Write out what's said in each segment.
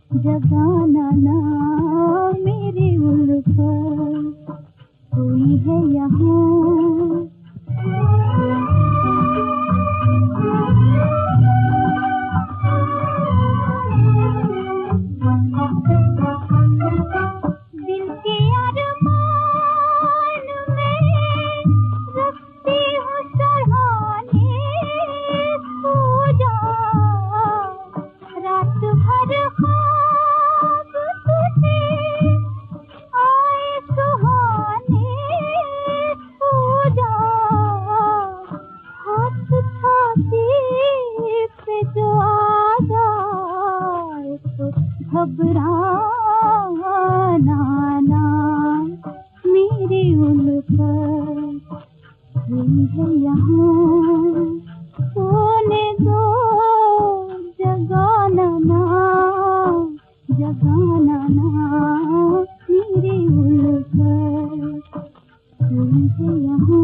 जगाना ना मेरी उल्फत, कोई है यहाँ। दिल के अरमान में रखती हूँ सहाने, सो जा रात भर ख्वाब तुझे आए सुहाने, सो जा हाथ छाती पे जो आ जाए तो घबराना ना मेरी उल्फत, कोई है यहाँ। सोने दो जगाना ना, जगाना ना मेरी उल्फत, कोई है यहाँ।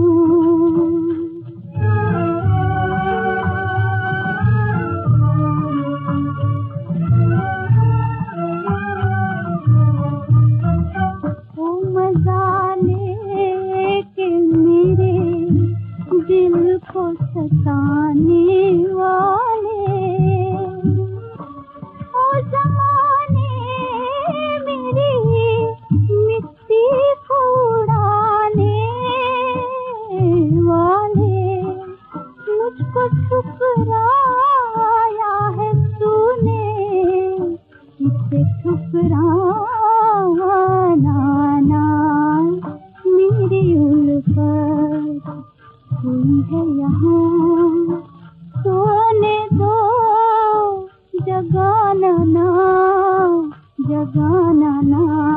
दिल को सताने वाले ओ ज़माने, मेरी मिट्टी को उड़ाने वाले, मुझको ठुकराया है तूने, इसे ठुकराना ना मेरी उल्फत, कोई है यहाँ। सोने दो जगाना ना, जगाना ना।